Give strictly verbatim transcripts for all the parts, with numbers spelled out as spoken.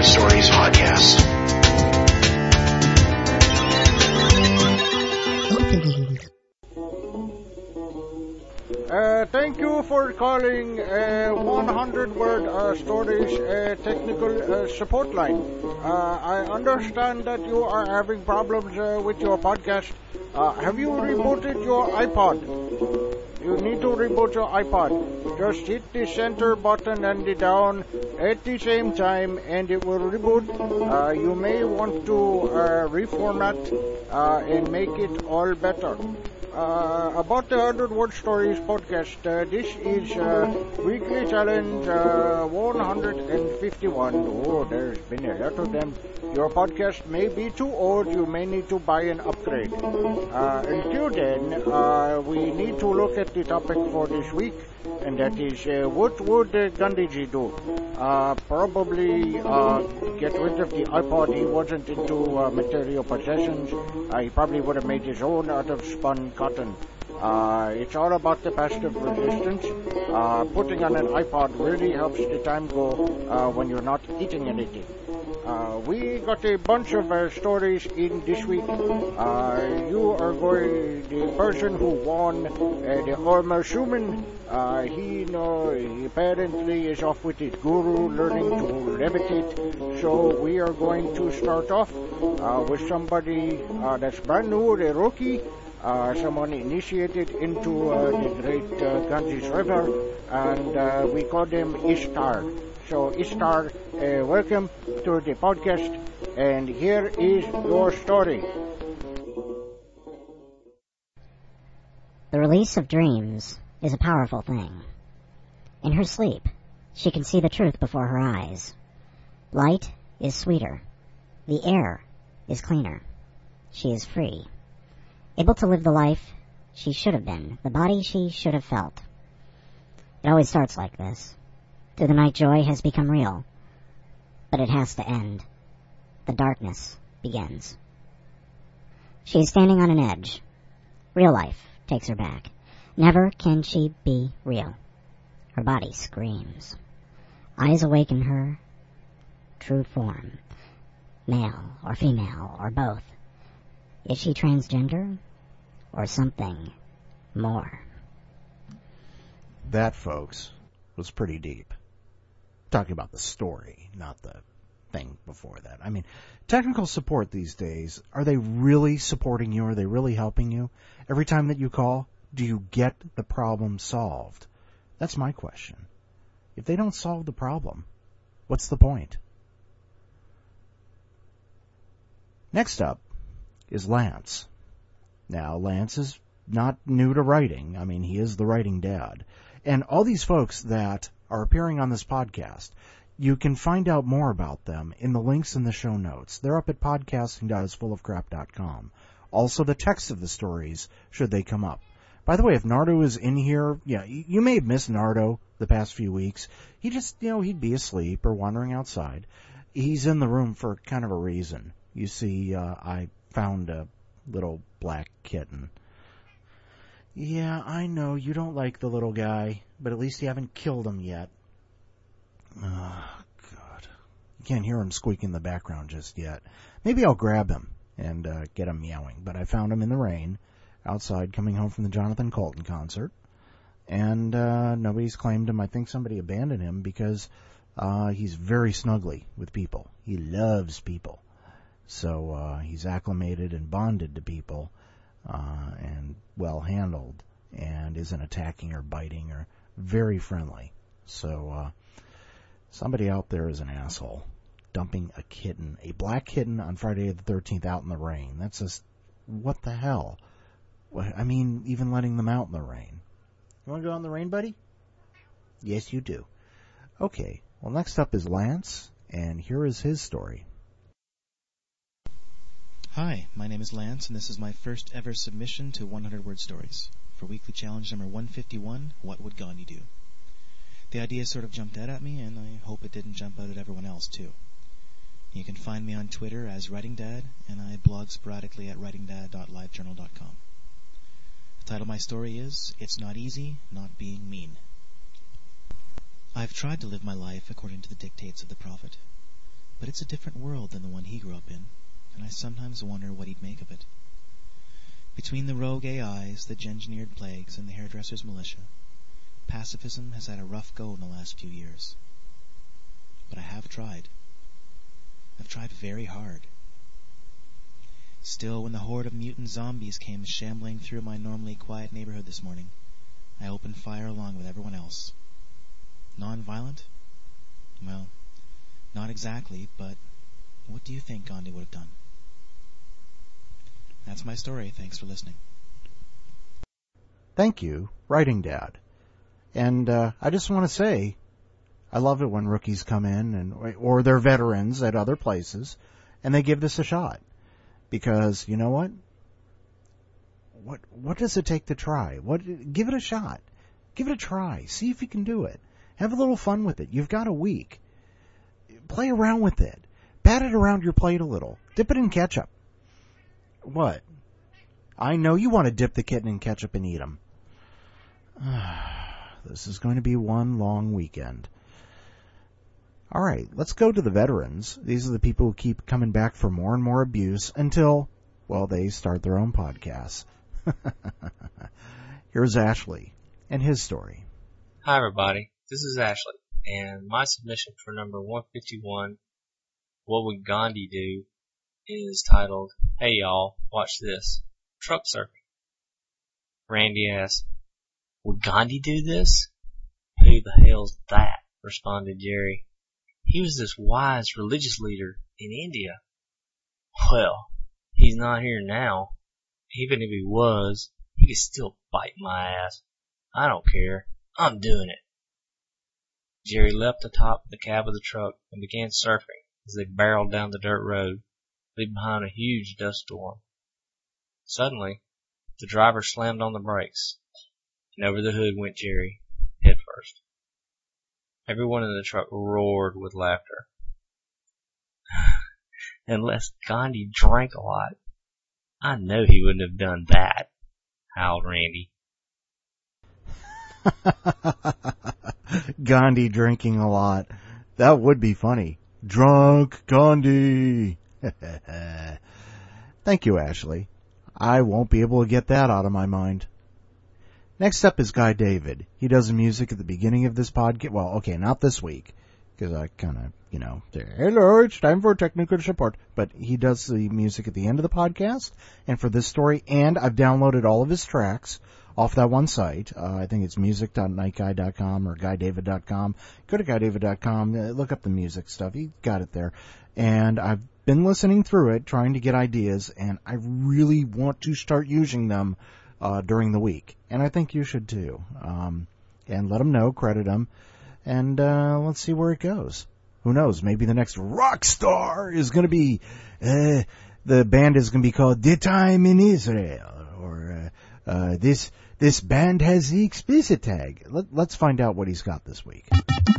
Stories podcast. Uh, thank you for calling uh, one hundred word uh, Stories uh, technical uh, support line. Uh, I understand that you are having problems uh, with your podcast. Uh, have you rebooted your iPod? You need to reboot your iPod. Just hit the center button and the down at the same time and it will reboot. Uh, you may want to uh, reformat uh, and make it all better. Uh, about the one hundred word Stories podcast, uh, this is uh, weekly challenge uh, one hundred fifty-one. Oh, there's been a lot of them. Your podcast may be too old. You may need to buy an upgrade. Uh, until then, uh, we need to look at the topic for this week, and that is, uh, what would uh, Gandhiji do? Uh, probably uh, get rid of the iPod. He wasn't into uh, material possessions. Uh, he probably would have made his own out of spun cotton. Uh, it's all about the passive resistance. Uh, putting on an iPod really helps the time go uh, when you're not eating anything. Uh, we got a bunch of uh, stories in this week. Uh, you are going, the person who won uh, the Ormer Schumann, uh, he, know, he apparently is off with his guru learning to levitate. So we are going to start off uh, with somebody uh, that's brand new, the rookie. Uh, someone initiated into uh, the great uh, Ganges River, and uh, we call them Ishtar. So Ishtar, uh, welcome to the podcast, and here is your story. The release of dreams is a powerful thing. In her sleep, she can see the truth before her eyes. Light is sweeter. The air is cleaner. She is free. Able to live the life she should have been, the body she should have felt. It always starts like this. Through the night, joy has become real. But it has to end. The darkness begins. She is standing on an edge. Real life takes her back. Never can she be real. Her body screams. Eyes awaken her true form. Male or female or both. Is she transgender or something more? That, folks, was pretty deep. Talking about the story, not the thing before that. I mean, technical support these days, are they really supporting you? Are they really helping you? Every time that you call, do you get the problem solved? That's my question. If they don't solve the problem, what's the point? Next up is Lance. Now, Lance is not new to writing. I mean, he is the writing dad. And all these folks that are appearing on this podcast, you can find out more about them in the links in the show notes. They're up at podcasting dot is full of crap dot com. Also, the text of the stories, should they come up. By the way, if Nardo is in here, yeah, you may have missed Nardo the past few weeks. He just, you know, he'd be asleep or wandering outside. He's in the room for kind of a reason. You see, uh, I found a little black kitten. Yeah, I know you don't like the little guy, but at least you haven't killed him yet. Oh, God. You can't hear him squeaking in the background just yet. Maybe I'll grab him and uh, get him meowing. But I found him in the rain outside coming home from the Jonathan Colton concert. And uh, nobody's claimed him. I think somebody abandoned him because uh, he's very snuggly with people. He loves people. So uh, he's acclimated and bonded to people uh, and well-handled and isn't attacking or biting or very friendly. So uh, somebody out there is an asshole dumping a kitten, a black kitten on Friday the thirteenth out in the rain. That's just, what the hell? I mean, even letting them out in the rain. You want to go out in the rain, buddy? Yes, you do. Okay, well, next up is Lance, and here is his story. Hi, my name is Lance, and this is my first ever submission to one hundred word Stories. For weekly challenge number one fifty-one, What Would Gandhi Do? The idea sort of jumped out at me, and I hope it didn't jump out at everyone else, too. You can find me on Twitter as Writing Dad, and I blog sporadically at writing dad dot live journal dot com. The title of my story is, It's Not Easy Not Being Mean. I've tried to live my life according to the dictates of the Prophet. but it's a different world than the one he grew up in, and I sometimes wonder what he'd make of it. Between the rogue A Is, the engineered plagues, and the hairdresser's militia, pacifism has had a rough go in the last few years. But I have tried. I've tried very hard. Still, when the horde of mutant zombies came shambling through my normally quiet neighborhood this morning, I opened fire along with everyone else. Non-violent? Well, not exactly, but what do you think Gandhi would have done? That's my story. Thanks for listening. Thank you, Writing Dad. And uh, I just want to say, I love it when rookies come in, and or they're veterans at other places, and they give this a shot. Because, you know what? What what does it take to try? What give it a shot. Give it a try. See if you can do it. Have a little fun with it. You've got a week. Play around with it. Pat it around your plate a little. Dip it in ketchup. What? I know you want to dip the kitten in ketchup and eat them. This is going to be one long weekend. All right, let's go to the veterans. These are the people who keep coming back for more and more abuse until, well, they start their own podcasts. Here's Ashley and his story. Hi, everybody. This is Ashley, and my submission for number one fifty-one, What Would Gandhi Do?, is titled, Hey Y'all, Watch This. Truck Surfing. Randy asks, Would Gandhi do this? Who the hell's that? Responded Jerry. He was this wise religious leader in India. Well, he's not here now. Even if he was, he could still bite my ass. I don't care. I'm doing it. Jerry leapt atop the cab of the truck and began surfing as they barreled down the dirt road, leaving behind a huge dust storm. Suddenly, the driver slammed on the brakes, and over the hood went Jerry, head first. Everyone in the truck roared with laughter. Unless Gandhi drank a lot, I know he wouldn't have done that, howled Randy. Gandhi drinking a lot. That would be funny. Drunk Gandhi. Thank you, Ashley. I won't be able to get that out of my mind. Next up is Guy David. He does the music at the beginning of this podcast. Well, okay, not this week, because I kind of, you know, say, hello, it's time for technical support. But he does the music at the end of the podcast, and for this story, and I've downloaded all of his tracks off that one site. Uh, I think it's music dot night guy dot com or guy david dot com. Go to guy david dot com, uh, look up the music stuff. He got it there. And I've been listening through it, trying to get ideas, and I really want to start using them uh, during the week. And I think you should too. Um, and let them know, credit them, and uh, let's see where it goes. Who knows? Maybe the next rock star is going to be, uh, the band is going to be called The Time in Israel, or uh, uh, this this band has the explicit tag. Let, let's find out what he's got this week.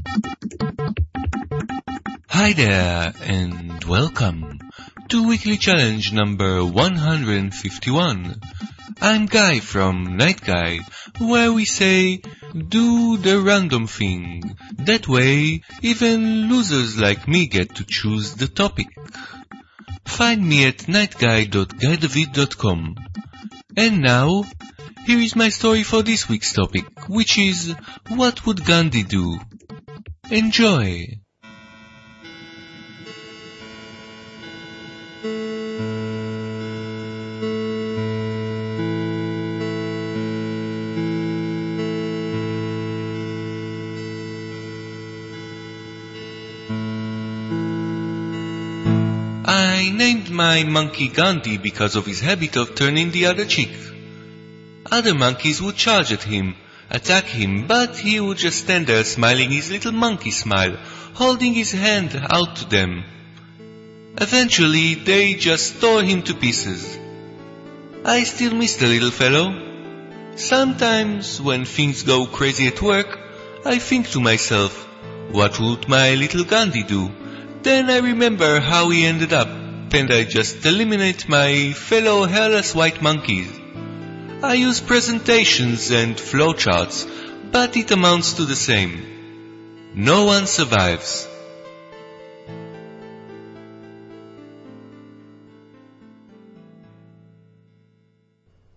Hi there, and welcome to Weekly Challenge number one hundred fifty-one. I'm Guy from Night Guy, where we say, do the random thing. That way, even losers like me get to choose the topic. Find me at night guy dot guy david dot com. And now, here is my story for this week's topic, which is, what would Gandhi do? Enjoy! I named my monkey Gandhi because of his habit of turning the other cheek. Other monkeys would charge at him, attack him, but he would just stand there smiling his little monkey smile, holding his hand out to them. Eventually, they just tore him to pieces. I still miss the little fellow. Sometimes, when things go crazy at work, I think to myself, what would my little Gandhi do? Then I remember how he ended up, and I just eliminate my fellow hairless white monkeys. I use presentations and flowcharts, but it amounts to the same. No one survives.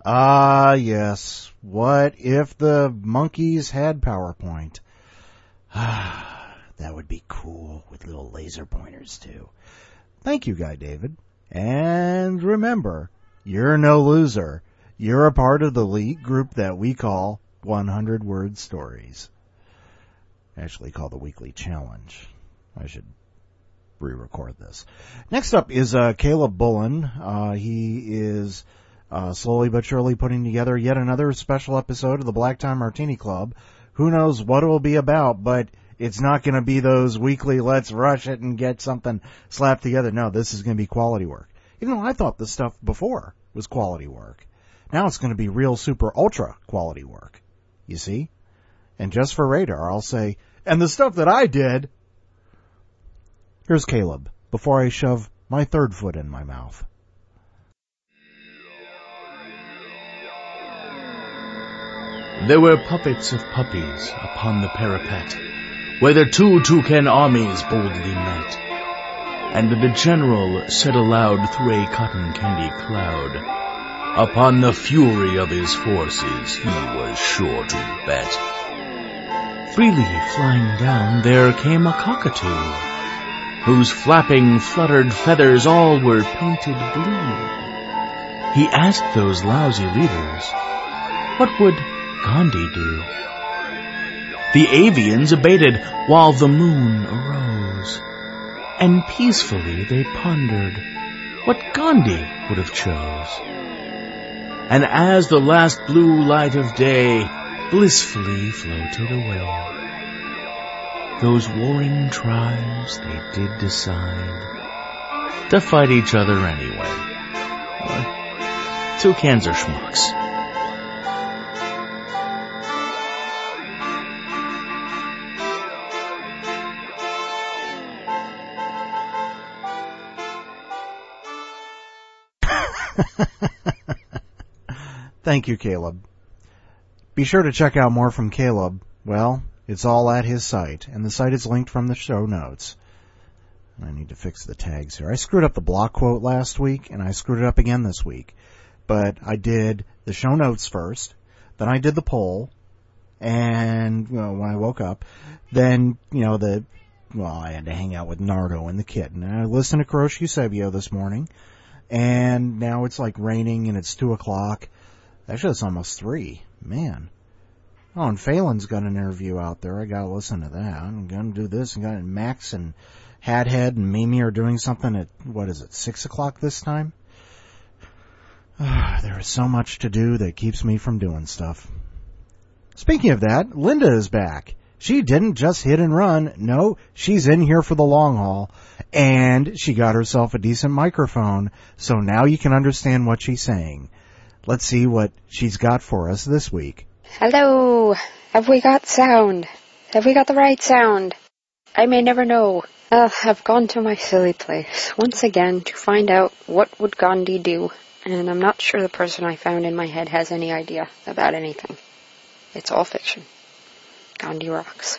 Ah, yes. What if the monkeys had PowerPoint? Ah, that would be cool with little laser pointers, too. Thank you, Guy David. And remember, you're no loser. You're a part of the elite group that we call one hundred word Stories. Actually called the Weekly Challenge. I should re-record this. Next up is uh, Caleb Bullen. Uh, he is uh, slowly but surely putting together yet another special episode of the Black Tie Martini Club. Who knows what it will be about, but it's not going to be those weekly let's rush it and get something slapped together. No, this is going to be quality work. Even though I thought this stuff before was quality work. Now it's going to be real super ultra quality work. You see? And just for radar, I'll say, and the stuff that I did. Here's Caleb, before I shove my third foot in my mouth. There were puppets of puppies upon the parapet, where the two toucan armies boldly met. And the general said aloud through a cotton candy cloud, upon the fury of his forces he was sure to bet. Freely flying down there came a cockatoo, whose flapping fluttered feathers all were painted blue. He asked those lousy leaders, what would Gandhi do? The avians abated while the moon arose, and peacefully they pondered what Gandhi would have chose. And as the last blue light of day blissfully floated away, those warring tribes, they did decide to fight each other anyway. Uh, toucans are schmucks. Thank you, Caleb. Be sure to check out more from Caleb. Well, it's all at his site, and the site is linked from the show notes. I need to fix the tags here. I screwed up the block quote last week, and I screwed it up again this week. But I did the show notes first, then I did the poll, and you know, when I woke up, then, you know, the, well, I had to hang out with Nardo and the kitten. And I listened to Kuroshi Eusebio this morning, and now it's like raining, and it's two o'clock. Actually, it's almost three. Man. Oh, and Phelan's got an interview out there. I gotta listen to that. I'm gonna do this. And got Max and Hathead and Mimi are doing something at, what is it, six o'clock this time? There is so much to do that keeps me from doing stuff. Speaking of that, Linda is back. She didn't just hit and run. No, she's in here for the long haul. And she got herself a decent microphone, so now you can understand what she's saying. Let's see what she's got for us this week. Hello. Have we got sound? Have we got the right sound? I may never know. Uh, I've gone to my silly place once again to find out what would Gandhi do, and I'm not sure the person I found in my head has any idea about anything. It's all fiction. Gandhi rocks.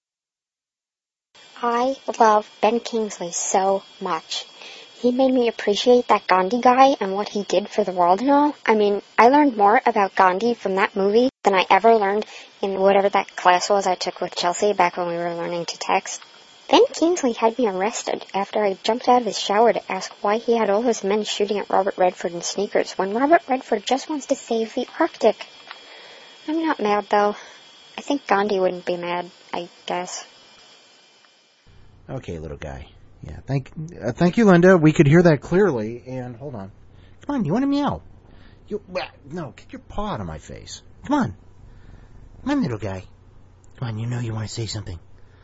I love Ben Kingsley so much. He made me appreciate that Gandhi guy and what he did for the world and all. I mean, I learned more about Gandhi from that movie than I ever learned in whatever that class was I took with Chelsea back when we were learning to text. Ben Kingsley had me arrested after I jumped out of his shower to ask why he had all those men shooting at Robert Redford in sneakers when Robert Redford just wants to save the Arctic. I'm not mad, though. I think Gandhi wouldn't be mad, I guess. Okay, little guy. Yeah, thank uh, thank you, Linda. We could hear that clearly. And hold on. Come on, you want to meow? You uh, No, get your paw out of my face. Come on. Come on, little guy. Come on, you know you want to say something.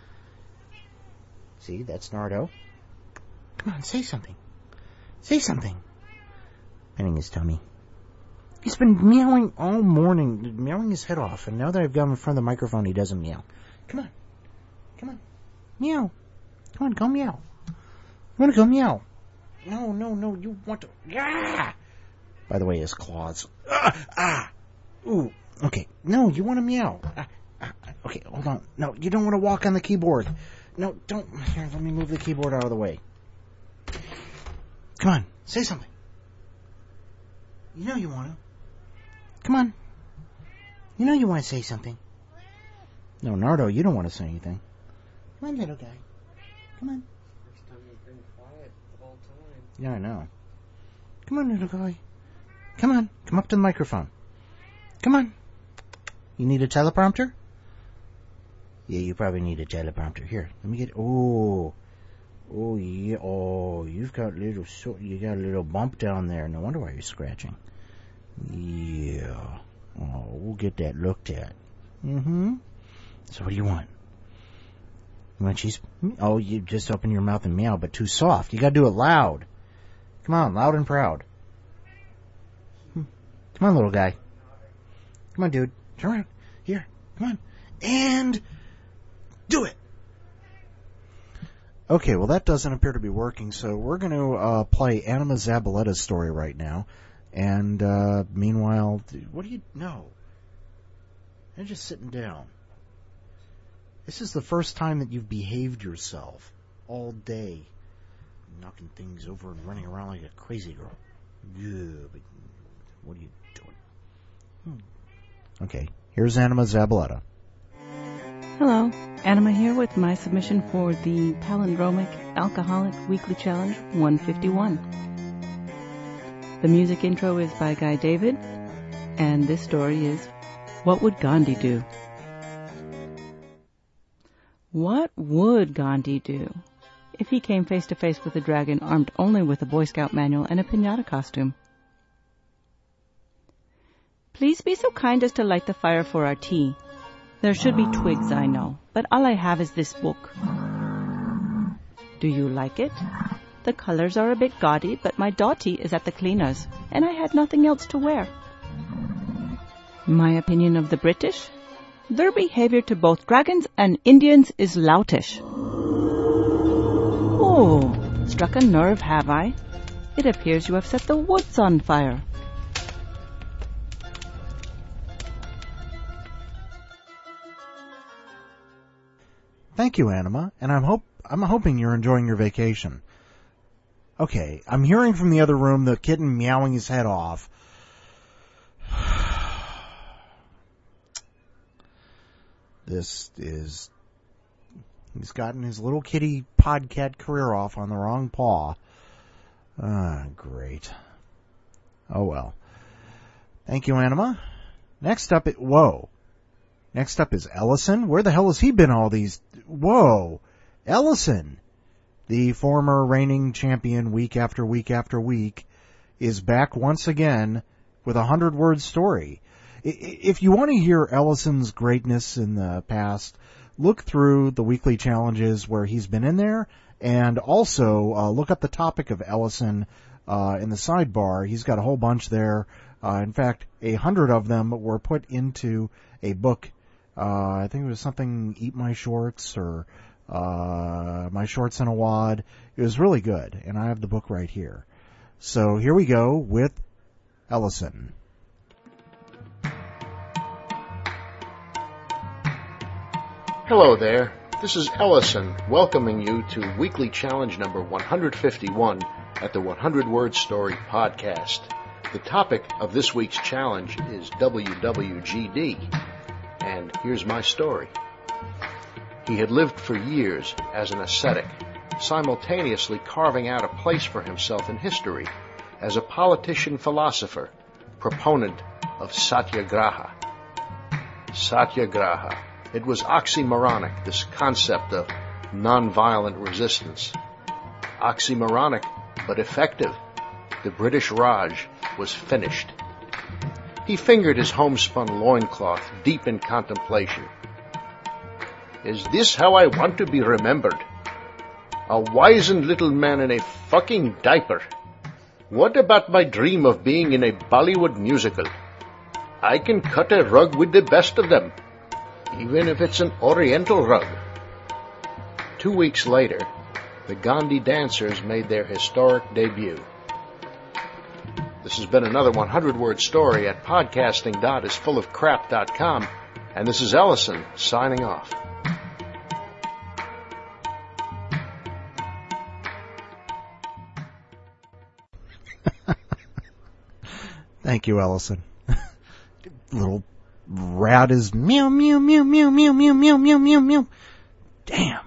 See, that's Nardo. Come on, say something. Say something. Petting his tummy. He's been meowing all morning, meowing his head off, and now that I've got him in front of the microphone, he doesn't meow. Come on. Come on. Meow. Come on, go meow. You want to go meow? No, no, no, you want to... Ah! By the way, his claws. Ah! Ah! Ooh, okay. No, you want to meow. Ah, ah, okay, hold on. No, you don't want to walk on the keyboard. No, don't. Here, let me move the keyboard out of the way. Come on, say something. You know you want to. Come on. You know you want to say something. No, Nardo, you don't want to say anything. Come on, little guy. Come on. First time you've been quiet the whole time. Yeah, I know. Come on, little guy. Come on. Come up to the microphone. Come on. You need a teleprompter? Yeah, you probably need a teleprompter. Here, let me get... Oh. Oh, yeah. Oh, you've got little... So, you got a little bump down there. No wonder why you're scratching. Yeah. Oh, we'll get that looked at. Mm-hmm. So what do you want? You want cheese? Oh, you just open your mouth and meow, but too soft. You gotta do it loud. Come on, loud and proud. Come on, little guy. Come on, dude. Turn around. Here. Come on. And do it. Okay, well that doesn't appear to be working, so we're going to uh, play Anima Zabaletta's story right now. And uh, meanwhile, what do you... No. You're just sitting down. This is the first time that you've behaved yourself all day. Knocking things over and running around like a crazy girl. Yeah, but what are you doing? Hmm. Okay, here's Anima Zabaletta. Hello, Anima here with my submission for the Palindromic Alcoholic Weekly Challenge one fifty-one. The music intro is by Guy David, and this story is What Would Gandhi Do? What would Gandhi do if he came face to face with a dragon armed only with a Boy Scout manual and a piñata costume? Please be so kind as to light the fire for our tea. There should be twigs, I know, but all I have is this book. Do you like it? The colors are a bit gaudy, but my dotty is at the cleaners, and I had nothing else to wear. My opinion of the British? Their behavior to both dragons and Indians is loutish. Oh, struck a nerve, have I? It appears you have set the woods on fire. Thank you, Anima, and I'm hope I'm hoping you're enjoying your vacation. Okay, I'm hearing from the other room the kitten meowing his head off. This is... He's gotten his little kitty podcat career off on the wrong paw. Ah, great. Oh well. Thank you, Anima. Next up, it... Whoa. Next up is Ellison. Where the hell has he been all these... Whoa. Ellison, the former reigning champion week after week after week, is back once again with a hundred-word story. If you want to hear Ellison's greatness in the past, look through the weekly challenges where he's been in there, and also uh, look up the topic of Ellison uh, in the sidebar. He's got a whole bunch there. Uh, in fact, a hundred of them were put into a book. Uh, I think it was something Eat My Shorts or uh, My Shorts in a Wad. It was really good, and I have the book right here. So here we go with Ellison. Hello there, this is Ellison welcoming you to weekly challenge number one hundred fifty-one at the one hundred word Story podcast. The topic of this week's challenge is W W G D, and here's my story. He had lived for years as an ascetic, simultaneously carving out a place for himself in history as a politician-philosopher, proponent of Satyagraha. Satyagraha. It was oxymoronic, this concept of nonviolent resistance. Oxymoronic, but effective. The British Raj was finished. He fingered his homespun loincloth, deep in contemplation. Is this how I want to be remembered? A wizened little man in a fucking diaper. What about my dream of being in a Bollywood musical? I can cut a rug with the best of them, even if it's an oriental rug. Two weeks later, the Gandhi dancers made their historic debut. This has been another one hundred word story at podcasting dot is full of crap dot com, and this is Ellison signing off. Thank you, Ellison. little rat is meow, meow, meow, meow, meow, meow, meow, meow, meow, meow. Damn.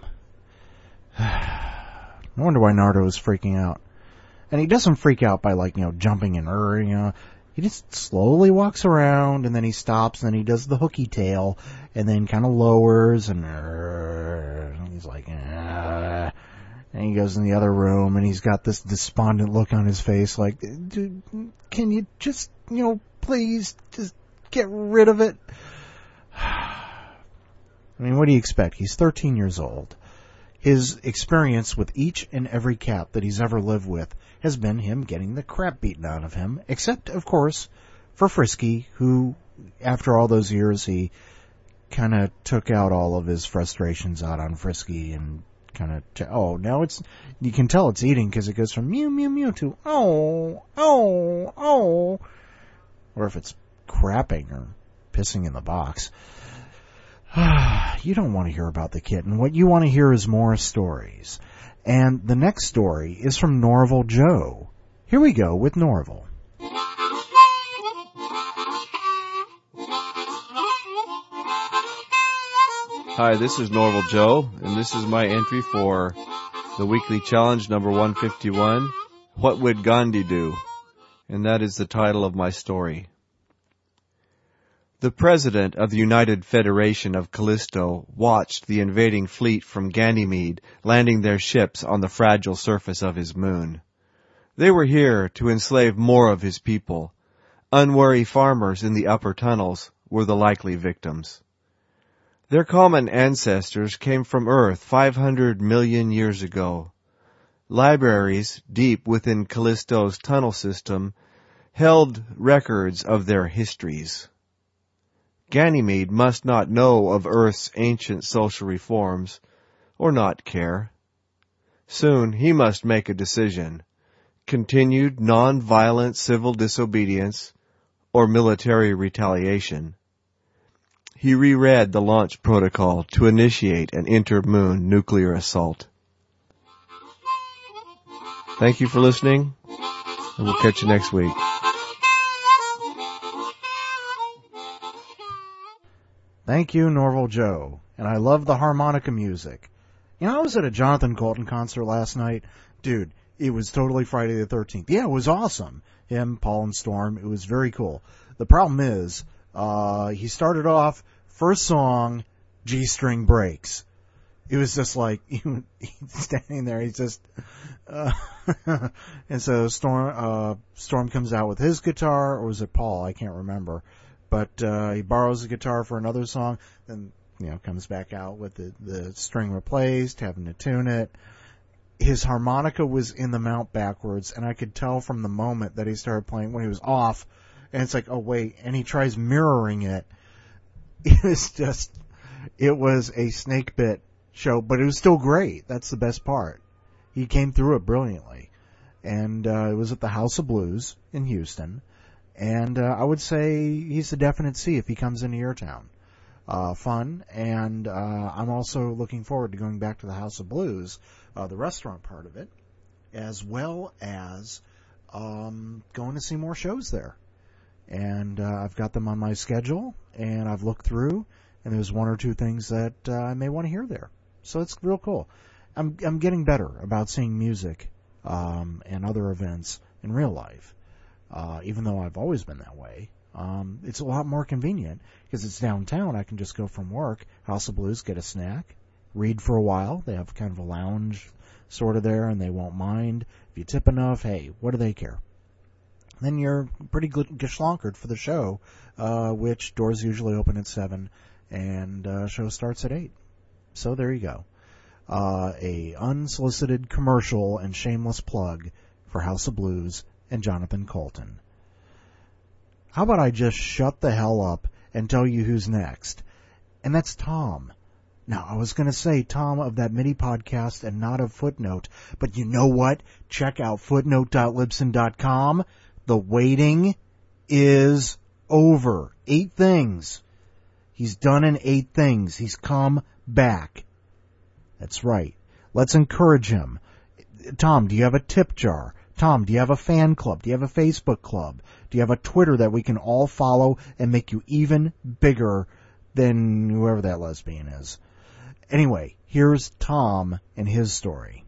No wonder why Nardo is freaking out. And he doesn't freak out by, like, you know, jumping and, er, you know, he just slowly walks around, and then he stops, and then he does the hooky tail, and then kind of lowers, and, er, and he's like, uh, and he goes in the other room, and he's got this despondent look on his face, like, dude, can you just, you know, please, just get rid of it? I mean, what do you expect? He's thirteen years old. His experience with each and every cat that he's ever lived with has been him getting the crap beaten out of him, except, of course, for Frisky, who, after all those years, he kind of took out all of his frustrations out on Frisky and kind of, t- oh, now it's, you can tell it's eating because it goes from mew, mew, mew to oh, oh, oh, or if it's crapping or pissing in the box. You don't want to hear about the kitten. What you want to hear is more stories. And the next story is from Norval Joe. Here we go with Norval. Hi, this is Norval Joe, and this is my entry for the weekly challenge number one fifty-one, What Would Gandhi Do? And that is the title of my story. The president of the United Federation of Callisto watched the invading fleet from Ganymede landing their ships on the fragile surface of his moon. They were here to enslave more of his people. Unwary farmers in the upper tunnels were the likely victims. Their common ancestors came from Earth five hundred million years ago. Libraries deep within Callisto's tunnel system held records of their histories. Ganymede must not know of Earth's ancient social reforms, or not care. Soon he must make a decision: continued non-violent civil disobedience or military retaliation. He reread the launch protocol to initiate an inter-moon nuclear assault. Thank you for listening, and we'll catch you next week. Thank you, Norval Joe. And I love the harmonica music. You know, I was at a Jonathan Colton concert last night. Dude, it was totally Friday the thirteenth. Yeah, it was awesome. Him, Paul, and Storm. It was very cool. The problem is, uh, he started off, first song, G-string breaks. It was just like, he's standing there, he's just, uh, and so Storm, uh, Storm comes out with his guitar, or was it Paul? I can't remember. But, uh, he borrows the guitar for another song, then, you know, comes back out with the, the string replaced, having to tune it. His harmonica was in the mount backwards, and I could tell from the moment that he started playing when he was off, and it's like, oh wait, and he tries mirroring it. It was just, it was a snake bit show, but it was still great. That's the best part. He came through it brilliantly. And, uh, it was at the House of Blues in Houston. And uh, I would say he's a definite C if he comes into your town. Uh, fun, and uh, I'm also looking forward to going back to the House of Blues, uh, the restaurant part of it, as well as um, going to see more shows there. And uh, I've got them on my schedule, and I've looked through, and there's one or two things that uh, I may want to hear there. So it's real cool. I'm I'm getting better about seeing music um, and other events in real life. Uh, even though I've always been that way, um, it's a lot more convenient because it's downtown. I can just go from work, House of Blues, get a snack, read for a while. They have kind of a lounge sort of there, and they won't mind. If you tip enough, hey, what do they care? Then you're pretty good geschlonkered for the show, uh, which doors usually open at seven, and uh, show starts at eight. So there you go. Uh, a unsolicited commercial and shameless plug for House of Blues and Jonathan Colton. How about I just shut the hell up and tell you who's next? And that's Tom. Now, I was going to say Tom of that MIDI podcast and not of Footnote, but you know what? Check out footnote dot libsyn dot com. The waiting is over. Eight things. He's done in eight things. He's come back. That's right. Let's encourage him. Tom, do you have a tip jar? Tom, do you have a fan club? Do you have a Facebook club? Do you have a Twitter that we can all follow and make you even bigger than whoever that lesbian is? Anyway, here's Tom and his story.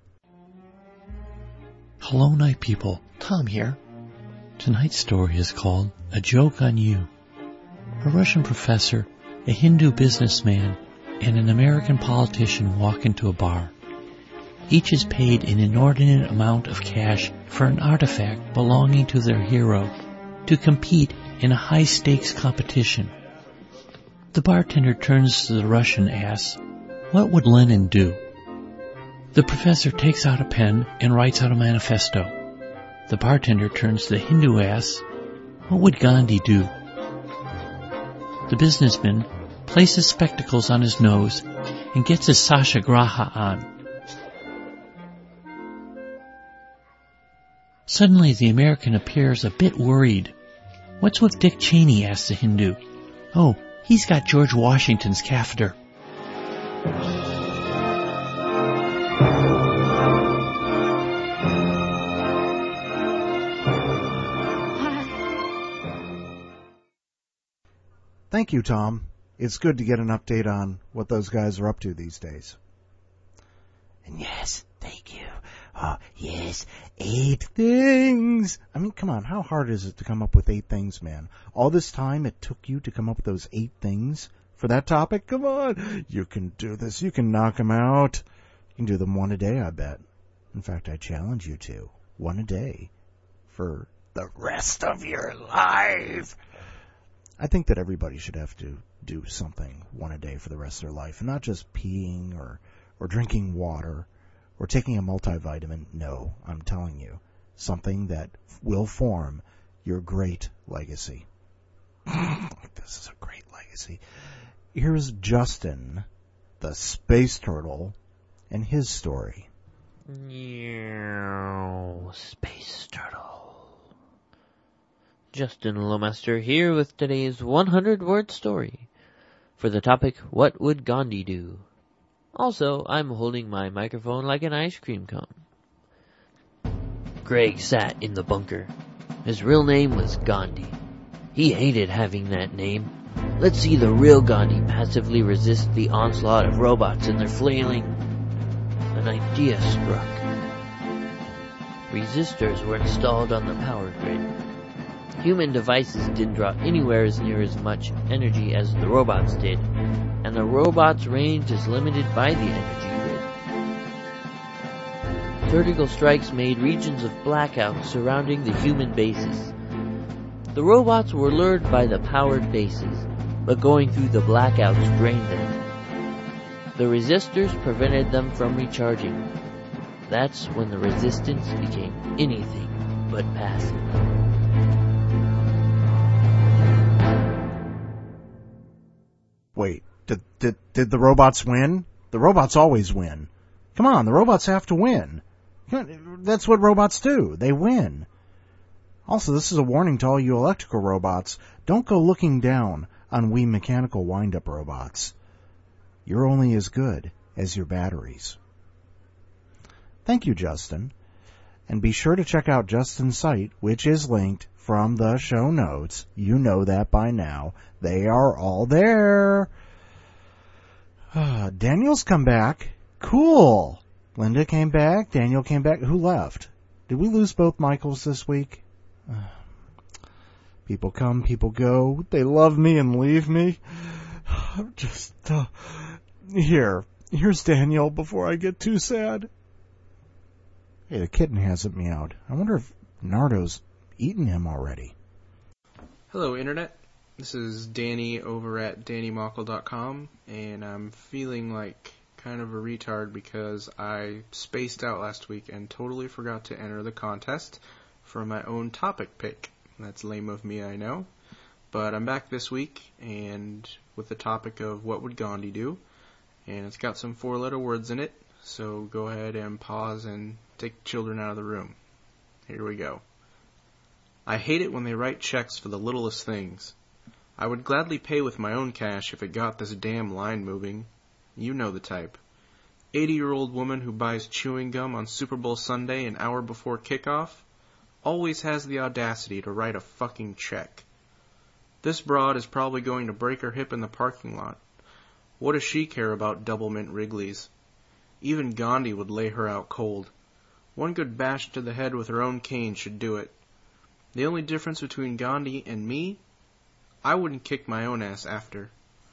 Hello, night people. Tom here. Tonight's story is called A Joke on You. A Russian professor, a Hindu businessman, and an American politician walk into a bar. Each is paid an inordinate amount of cash for an artifact belonging to their hero to compete in a high-stakes competition. The bartender turns to the Russian and asks, "What would Lenin do?" The professor takes out a pen and writes out a manifesto. The bartender turns to the Hindu and asks, "What would Gandhi do?" The businessman places spectacles on his nose and gets his Satyagraha on. Suddenly the American appears a bit worried. "What's with Dick Cheney?" asks the Hindu. "Oh, he's got George Washington's catheter." Thank you, Tom. It's good to get an update on what those guys are up to these days. And yes, thank you. Oh, yes, eight things. I mean, come on, how hard is it to come up with eight things, man? All this time it took you to come up with those eight things for that topic? Come on, you can do this. You can knock them out. You can do them one a day, I bet. In fact, I challenge you to. One a day. For the rest of your life. I think that everybody should have to do something one a day for the rest of their life, and not just peeing or, or drinking water or taking a multivitamin. No, I'm telling you, something that will form your great legacy. This is a great legacy. Here's Justin, the space turtle, and his story. Space turtle. Justin Lowmaster here with today's one hundred word story for the topic, What Would Gandhi Do? Also, I'm holding my microphone like an ice cream cone. Greg sat in the bunker. His real name was Gandhi. He hated having that name. Let's see the real Gandhi passively resist the onslaught of robots and their flailing. An idea struck. Resistors were installed on the power grid. Human devices didn't draw anywhere as near as much energy as the robots did, and the robots' range is limited by the energy grid. Surgical strikes made regions of blackout surrounding the human bases. The robots were lured by the powered bases, but going through the blackouts drained them. The resistors prevented them from recharging. That's when the resistance became anything but passive. Wait, did, did did the robots win? The robots always win. Come on, the robots have to win. That's what robots do. They win. Also, this is a warning to all you electrical robots. Don't go looking down on we mechanical wind-up robots. You're only as good as your batteries. Thank you, Justin. And be sure to check out Justin's site, which is linked from the show notes. You know that by now. They are all there. Uh, Daniel's come back. Cool. Linda came back. Daniel came back. Who left? Did we lose both Michaels this week? Uh, people come, people go. They love me and leave me. I'm just... Uh, here. Here's Daniel before I get too sad. Hey, the kitten hasn't meowed. I wonder if Nardo's eaten him already. Hello, Internet. This is Danny over at danny mockle dot com, and I'm feeling like kind of a retard because I spaced out last week and totally forgot to enter the contest for my own topic pick. That's lame of me, I know. But I'm back this week, and with the topic of what would Gandhi do, and it's got some four-letter words in it, so go ahead and pause and take children out of the room. Here we go. I hate it when they write checks for the littlest things. I would gladly pay with my own cash if it got this damn line moving. You know the type. eighty-year-old woman who buys chewing gum on Super Bowl Sunday an hour before kickoff? always has the audacity to write a fucking check. This broad is probably going to break her hip in the parking lot. What does she care about double mint Wrigley's? Even Gandhi would lay her out cold. One good bash to the head with her own cane should do it. The only difference between Gandhi and me, I wouldn't kick my own ass after.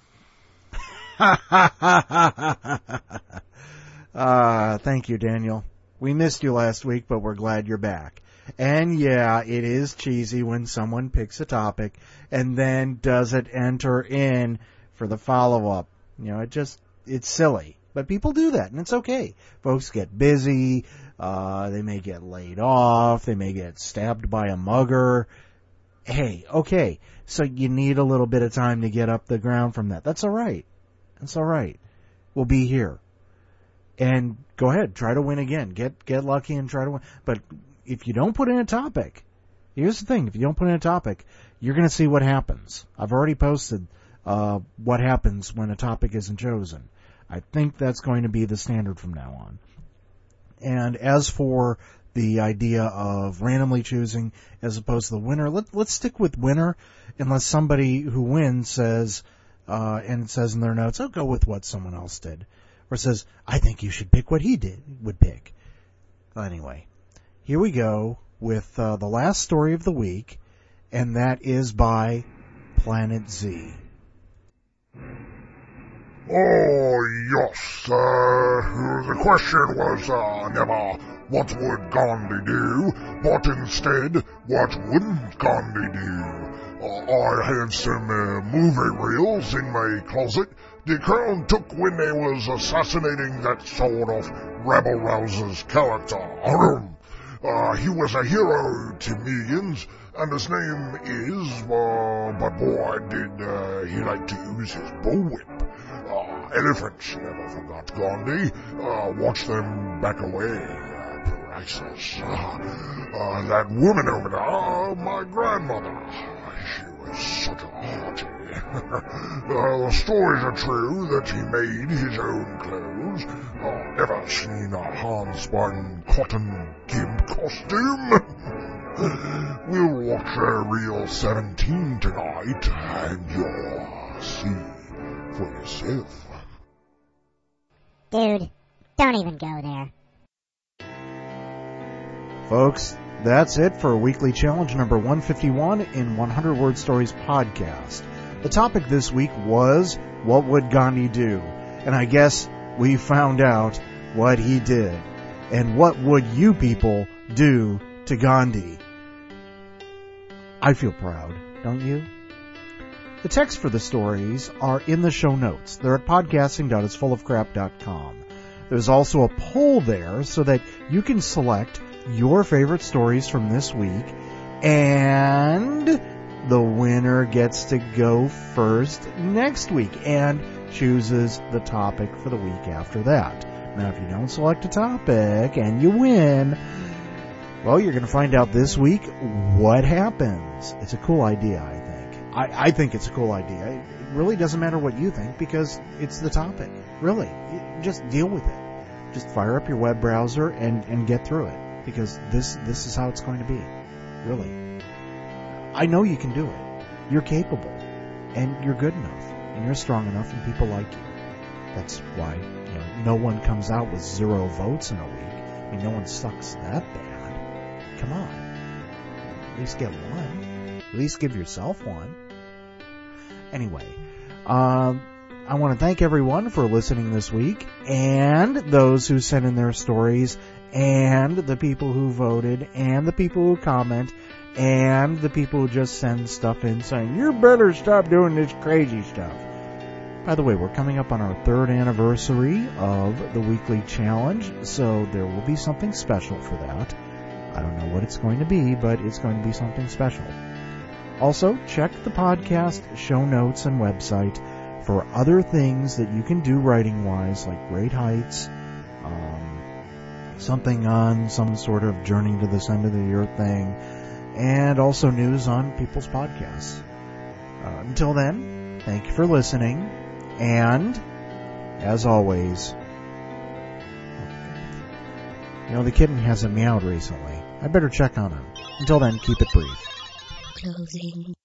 uh, thank you, Daniel. We missed you last week, but we're glad you're back. And yeah, it is cheesy when someone picks a topic and then doesn't enter in for the follow-up. You know, it just, it's silly. But people do that, and it's okay. Folks get busy, uh, they may get laid off, they may get stabbed by a mugger. Hey, okay, so you need a little bit of time to get up the ground from that. That's alright. That's alright. We'll be here. And go ahead, try to win again. Get, get lucky and try to win. But if you don't put in a topic, here's the thing, if you don't put in a topic, you're gonna see what happens. I've already posted, uh, what happens when a topic isn't chosen. I think that's going to be the standard from now on. And as for the idea of randomly choosing as opposed to the winner, let, let's stick with winner unless somebody who wins says, uh, and it says in their notes, I'll go with what someone else did. Or says, I think you should pick what he did, would pick. Anyway, here we go with uh, the last story of the week, and that is by Planet Z. Oh, yes, uh, the question was, uh, never, what would Gandhi do, but instead, what wouldn't Gandhi do? Uh, I had some, uh, movie reels in my closet the Crown took when they was assassinating that sort of rabble-rouser's character. Uh, he was a hero to millions, and his name is, uh, but boy, did, uh, he like to use his bullwhip. Uh, elephants never forgot Gandhi. Uh, watch them back away. Uh, priceless. Uh, uh, that woman over there, uh, my grandmother, she was such a hottie. uh, the stories are true that he made his own clothes. Uh, never seen a hand-spun cotton gimp costume. We'll watch uh, Reel seventeen tonight, and you'll see for yourself. Dude, don't even go there. Folks, that's it for Weekly Challenge number one fifty-one in one hundred Word Stories podcast. The topic this week was, what would Gandhi do? And I guess we found out what he did. And what would you people do to Gandhi? I feel proud, don't you? The text for the stories are in the show notes. They're at podcasting dot is full of crap dot com. There's also a poll there so that you can select your favorite stories from this week, and the winner gets to go first next week and chooses the topic for the week after that. Now, if you don't select a topic and you win, well, you're going to find out this week what happens. It's a cool idea, I think. I, I think it's a cool idea. It really doesn't matter what you think because it's the topic. Really. Just deal with it. Just fire up your web browser and, and get through it. Because this this is how it's going to be. Really. I know you can do it. You're capable. And you're good enough. And you're strong enough and people like you. That's why, you know, no one comes out with zero votes in a week. I mean, no one sucks that bad. Come on. At least get one. At least give yourself one. Anyway, um, I want to thank everyone for listening this week, and those who sent in their stories, and the people who voted, and the people who comment, and the people who just send stuff in saying, you better stop doing this crazy stuff. By the way, we're coming up on our third anniversary of the Weekly Challenge, so there will be something special for that. I don't know what it's going to be, but it's going to be something special. Also, check the podcast show notes and website for other things that you can do writing-wise, like Great Heights, um, something on some sort of Journey to this End of the Earth thing, and also news on people's podcasts. Uh, until then, thank you for listening, and, as always, you know, the kitten hasn't meowed recently. I better check on him. Until then, keep it brief. Closing.